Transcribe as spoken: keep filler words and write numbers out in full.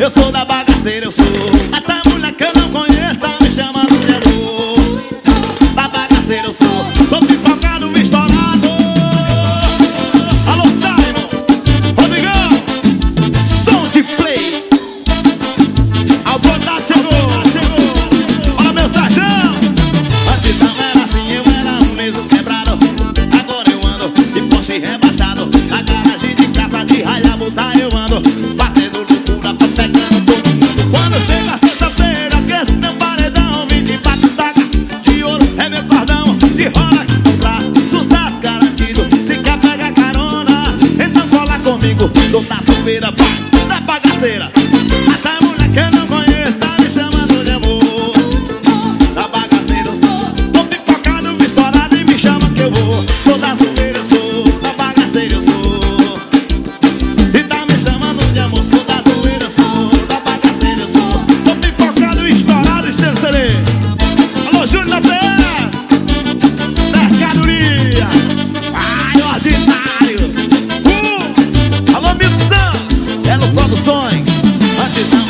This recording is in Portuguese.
Eu sou da bagaceira, eu sou. Até mulher que eu não conheço me chamando de amor. Da bagaceira eu sou. Tô pipocado, estourado. Alô, Simon, Rodrigão, som de play. Autoridade chegou, chegou. Olha meu sarjão. Antes não era assim, eu era um mesmo quebrado. Agora eu ando de Porsche rebaixado. Na garagem de casa de Hayabusa eu ando fazendo loucura, tô pegando todo mundo. Quando chega a sexta-feira, que esse teu paredão vinte e quatro estaca de ouro é meu cordão. De Rolex no braço, sucesso garantido. Se quer pegar carona, então cola comigo. Sou da solteira, pai, da bagaceira. Até mulher que eu não conheço tá me chamando de amor. Da bagaceira eu sou. Tô pipocado, estourado e me chama que eu vou. Sou da solteira, eu sou. Da bagaceira eu sou. E tá me chamando de amor. Sou da zoeira, eu sou. Da bagaceira eu sou. Tô pipocado, estourado, estercerei. Alô, Júnior da P R, mercadoria. Ai, ordinário. uh! Alô, Milton Santos, Belo Produções. Antes não